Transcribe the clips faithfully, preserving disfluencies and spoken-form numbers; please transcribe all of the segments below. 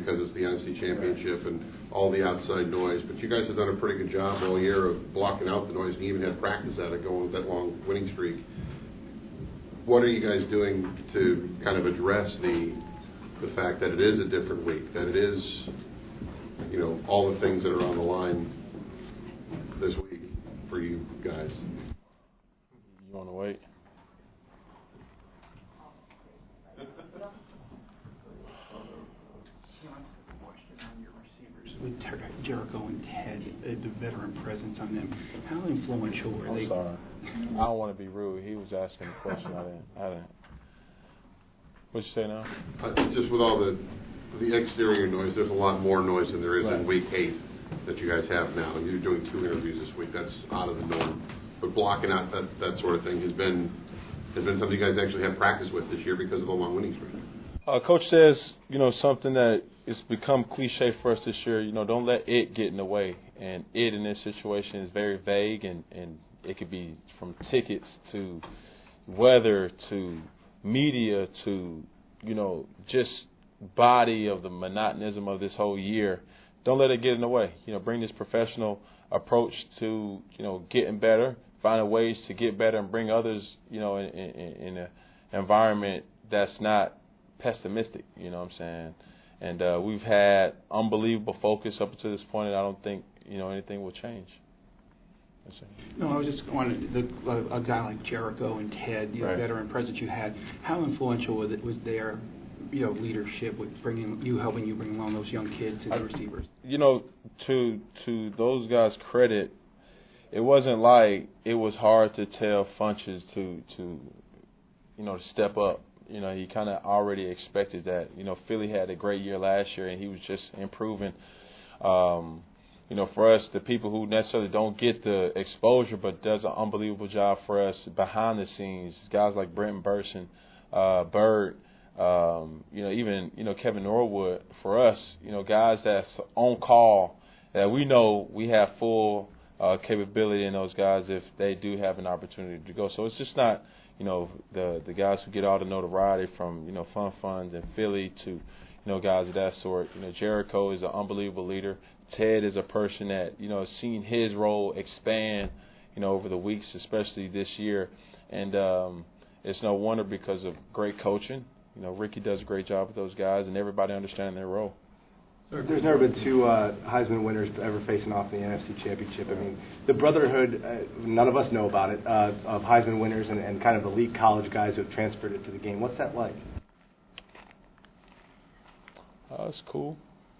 because it's the N F C Championship and all the outside noise. But you guys have done a pretty good job all year of blocking out the noise, and even had practice at it going with that long winning streak. What are you guys doing to kind of address the the fact that it is a different week, that it is, you know, all the things that are on the line this week for you guys? You want to wait? With Ter- Jericho and Ted, uh, the veteran presence on them, how influential were I'm they? sorry. I don't want to be rude. He was asking a question. I didn't. I didn't. What'd you say now? Uh, just with all the the exterior noise, there's a lot more noise than there is Right. in week eight that you guys have now. And you're doing two interviews this week. That's out of the norm. But blocking out that, that sort of thing has been has been something you guys actually have practice with this year because of the long winning streak. Uh, Coach says, you know, something that it's become cliche for us this year. You know, don't let it get in the way. And it in this situation is very vague, and, and it could be from tickets to weather to media to, you know, just body of the monotonism of this whole year. Don't let it get in the way. You know, bring this professional approach to, you know, getting better, finding ways to get better, and bring others, you know, in, in, in an environment that's not pessimistic. You know what I'm saying? And uh, we've had unbelievable focus up to this point, and I don't think, you know, anything will change. No, I was just wondering, the, a, a guy like Jericho and Ted, the Right. veteran presence you had, how influential was it was their, you know, leadership with bringing you, helping you bring along those young kids and the receivers? You know, to to those guys' credit, it wasn't like it was hard to tell Funches to to, you know, to step up. You know, he kind of already expected that. You know, Philly had a great year last year, and he was just improving. Um, you know, for us, the people who necessarily don't get the exposure but does an unbelievable job for us behind the scenes, guys like Brenton Burson, uh, Bird, um, you know, even, you know, Kevin Norwood, for us, you know, guys that's on call, that we know we have full uh, capability in those guys if they do have an opportunity to go. So it's just not, you know, the the guys who get all the notoriety from, you know, Fun Funds and Philly to, you know, guys of that sort. You know, Jericho is an unbelievable leader. Ted is a person that, you know, has seen his role expand, you know, over the weeks, especially this year. And um, it's no wonder because of great coaching. You know, Ricky does a great job with those guys, and everybody understanding their role. There's never been two uh, Heisman winners ever facing off in the N F C Championship. I mean, the brotherhood, uh, none of us know about it, uh, of Heisman winners and, and kind of elite college guys who have transferred it to the game. What's that like? Oh, it's cool.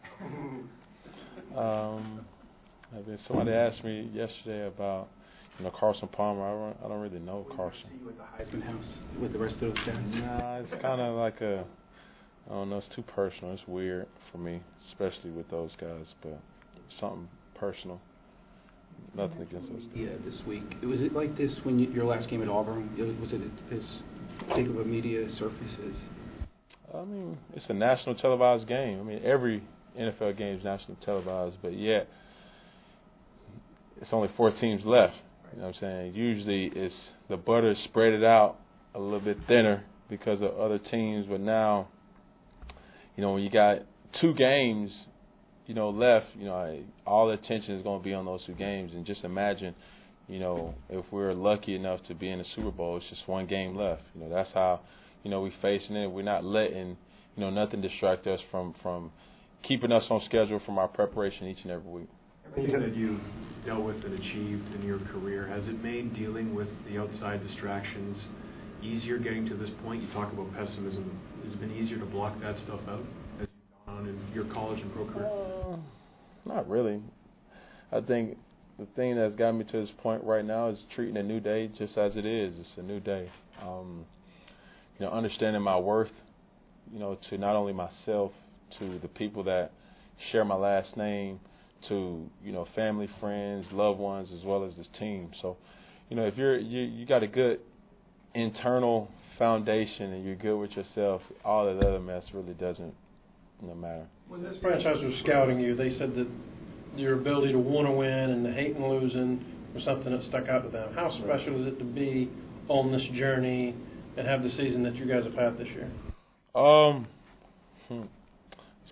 um, I mean, somebody asked me yesterday about, you know, Carson Palmer. I don't, I don't really know Carson. See you at the Heisman House with the rest of those guys. Nah, it's kind of like a, I don't know, it's too personal. It's weird for me, especially with those guys, but something personal. Nothing against those guys. Yeah, this week. Was it like this when you, your last game at Auburn? Was it as big of a media surfaces? I mean, it's a national televised game. I mean, every N F L game is national televised, but yet it's only four teams left. You know what I'm saying? Usually it's the butter is spread it out a little bit thinner because of other teams, but now, you know, when you got two games, you know, left, you know, all the attention is going to be on those two games. And just imagine, you know, if we're lucky enough to be in the Super Bowl, it's just one game left. You know, that's how, you know, we're facing it. We're not letting, you know, nothing distract us from, from keeping us on schedule from our preparation each and every week. Everything that you've dealt with and achieved in your career, has it made dealing with the outside distractions easier getting to this point? You talk about pessimism. Has it been easier to block that stuff out as you've gone on in your college and pro career? Uh, not really. I think the thing that's got me to this point right now is treating a new day just as it is. It's a new day. Um, you know, understanding my worth, you know, to not only myself, to the people that share my last name, to, you know, family, friends, loved ones, as well as this team. So, you know, if you're you you got a good internal foundation and you're good with yourself, all of the other mess really doesn't, you know, matter. When this franchise was scouting you, they said that your ability to want to win and the hating losing was something that stuck out to them. How special is it to be on this journey and have the season that you guys have had this year? Um, hmm. It's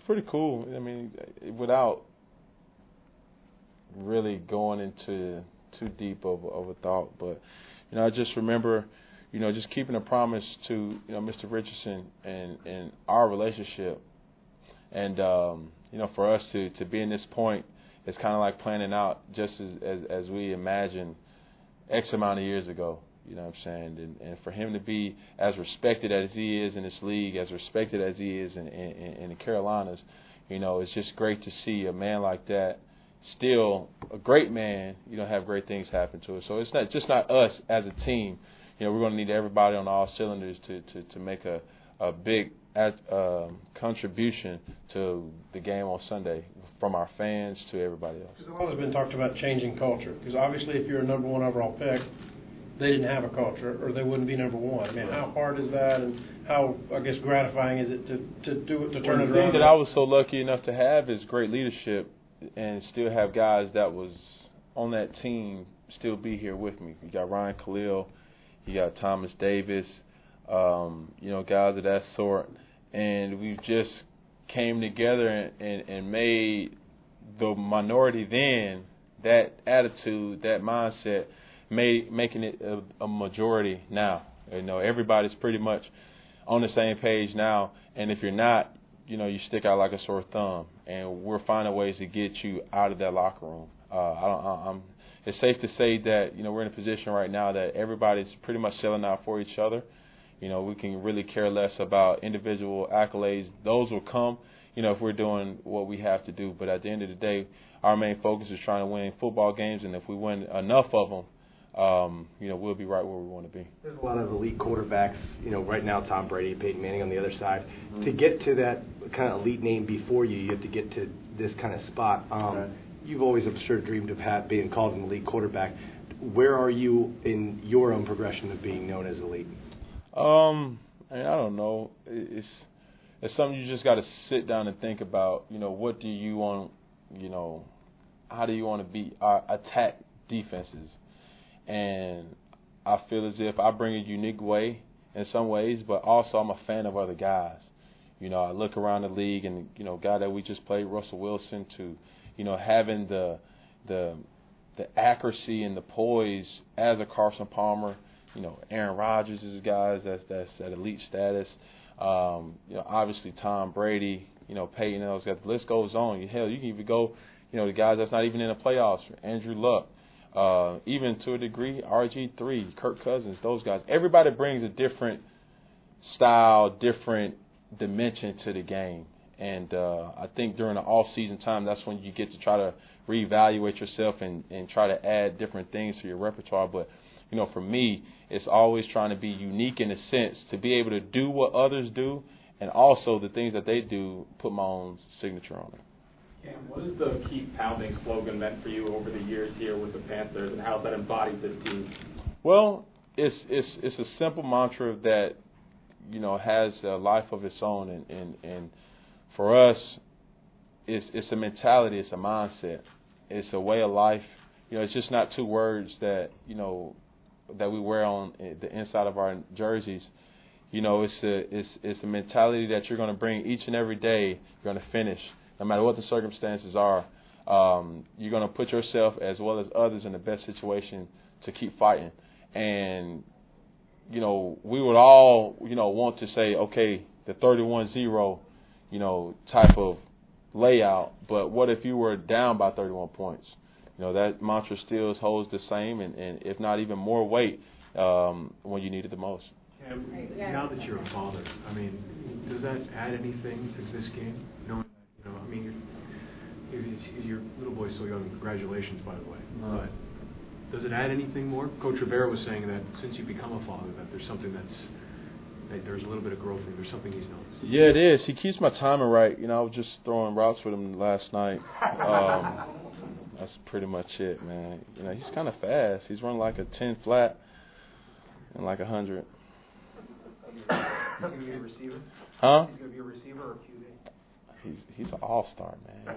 pretty cool. I mean, without really going into too deep of, of a thought, but you know, I just remember, you know, just keeping a promise to, you know, Mister Richardson and, and our relationship. And, um, you know, for us to, to be in this point, it's kind of like planning out just as, as, as we imagined X amount of years ago, you know what I'm saying? And, and for him to be as respected as he is in this league, as respected as he is in, in, in the Carolinas, you know, it's just great to see a man like that, still a great man, you know, have great things happen to us. So it's not just not us as a team. You know, we're going to need everybody on all cylinders to, to, to make a, a big at, um, contribution to the game on Sunday, from our fans to everybody else. There's a lot has been talked about changing culture, because obviously if you're a number one overall pick, they didn't have a culture, or they wouldn't be number one. I mean, how hard is that, and how, I guess, gratifying is it to, to do it, to turn well, it the around? thing that I was so lucky enough to have is great leadership, and still have guys that was on that team still be here with me. You got Ryan Khalil, you got Thomas Davis, um, you know, guys of that sort, and we've just came together and, and, and made the minority then, that attitude, that mindset, made making it a, a majority now. You know, everybody's pretty much on the same page now, and if you're not, you know, you stick out like a sore thumb, and we're finding ways to get you out of that locker room. Uh, I don't, I, I'm, it's safe to say that, you know, we're in a position right now that everybody's pretty much selling out for each other. You know, we can really care less about individual accolades. Those will come, you know, if we're doing what we have to do. But at the end of the day, our main focus is trying to win football games, and if we win enough of them, um, you know, we'll be right where we want to be. There's a lot of elite quarterbacks, you know, right now Tom Brady, Peyton Manning on the other side. Mm-hmm. To get to that kind of elite name before you, you have to get to this kind of spot. Um, right. You've always, I'm sure, dreamed of have, being called an elite quarterback. Where are you in your own progression of being known as elite? Um, I, mean, I don't know. It's it's something you just got to sit down and think about. You know, what do you want? You know, how do you want to be uh, attack defenses? And I feel as if I bring a unique way in some ways, but also I'm a fan of other guys. You know, I look around the league, and you know, guy that we just played, Russell Wilson, to you know having the the the accuracy and the poise as a Carson Palmer. You know, Aaron Rodgers is guys that's that's at elite status. Um, you know, obviously Tom Brady. You know, Peyton and those guys. The list goes on. Hell, you can even go. You know, the guys that's not even in the playoffs. Andrew Luck. Uh, even to a degree, R G three, Kirk Cousins, those guys. Everybody brings a different style, different dimension to the game. And uh, I think during the off-season time, that's when you get to try to reevaluate yourself and, and try to add different things to your repertoire. But, you know, for me, it's always trying to be unique in a sense, to be able to do what others do, and also the things that they do, put my own signature on it. Cam, what has the Keep Pounding slogan meant for you over the years here with the Panthers, and how has that embodied this team? Well, it's it's it's a simple mantra that, you know, has a life of its own, and, and, and for us, it's it's a mentality, it's a mindset, it's a way of life. You know, it's just not two words that, you know, that we wear on the inside of our jerseys. You know, it's a it's it's a mentality that you're going to bring each and every day. You're going to finish. No matter what the circumstances are, um, you're going to put yourself as well as others in the best situation to keep fighting. And, you know, we would all, you know, want to say, okay, the thirty-one zero, you know, type of layout. But what if you were down by thirty-one points? You know, that mantra still holds the same and, and if not even more weight um, when you need it the most. Cam, now that you're a father, I mean, does that add anything to this game? Knowing You know, I mean, your, your little boy's so young. Congratulations, by the way. No. But does it add anything more? Coach Rivera was saying that since you become a father, that there's something that's that there's a little bit of growth and there's something he's noticed. Yeah, it is. He keeps my timing right. You know, I was just throwing routes with him last night. Um, that's pretty much it, man. You know, he's kind of fast. He's running like a ten flat and like a hundred. He's going to be a receiver? Huh? He's going to be a receiver or a Q B? He's he's an all-star, man.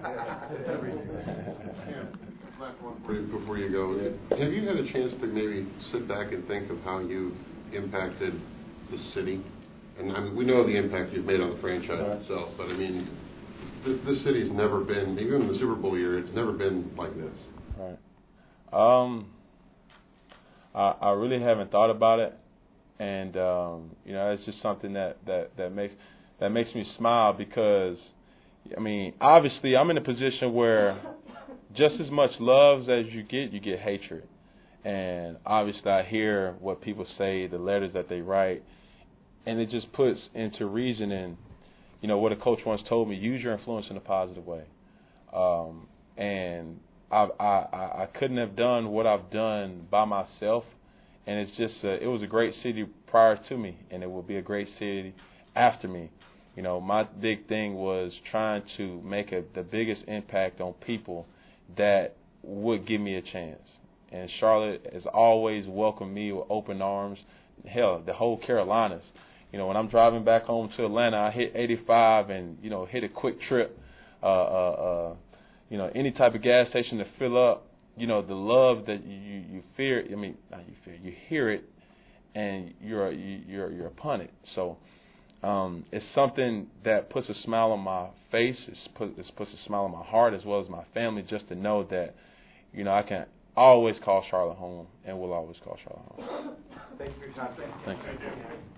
Last one for you before you go. Have you had a chance to maybe sit back and think of how you've impacted the city? And I mean, we know the impact you've made on the franchise itself, but I mean, This, this city's never been, even in the Super Bowl year, it's never been like this. Right. Um, I, I really haven't thought about it, and um, you know, it's just something that, that, that makes that makes me smile because, I mean, obviously, I'm in a position where just as much love as you get, you get hatred, and obviously, I hear what people say, the letters that they write, and it just puts into reasoning, you know, what a coach once told me: use your influence in a positive way, um, and I, I, I couldn't have done what I've done by myself, and it's just a, it was a great city prior to me, and it will be a great city after me. You know, my big thing was trying to make a, the biggest impact on people that would give me a chance. And Charlotte has always welcomed me with open arms. Hell, the whole Carolinas. You know, when I'm driving back home to Atlanta, I hit eighty-five and, you know, hit a quick trip. Uh, uh, uh, you know, any type of gas station to fill up, you know, the love that you, you, you fear, I mean, not you fear, you hear it, and you're you, you're you're upon it. So um, it's something that puts a smile on my face. It's put it puts a smile on my heart as well as my family, just to know that, you know, I can always call Charlotte home and will always call Charlotte home. Thank you for your time. Thank you.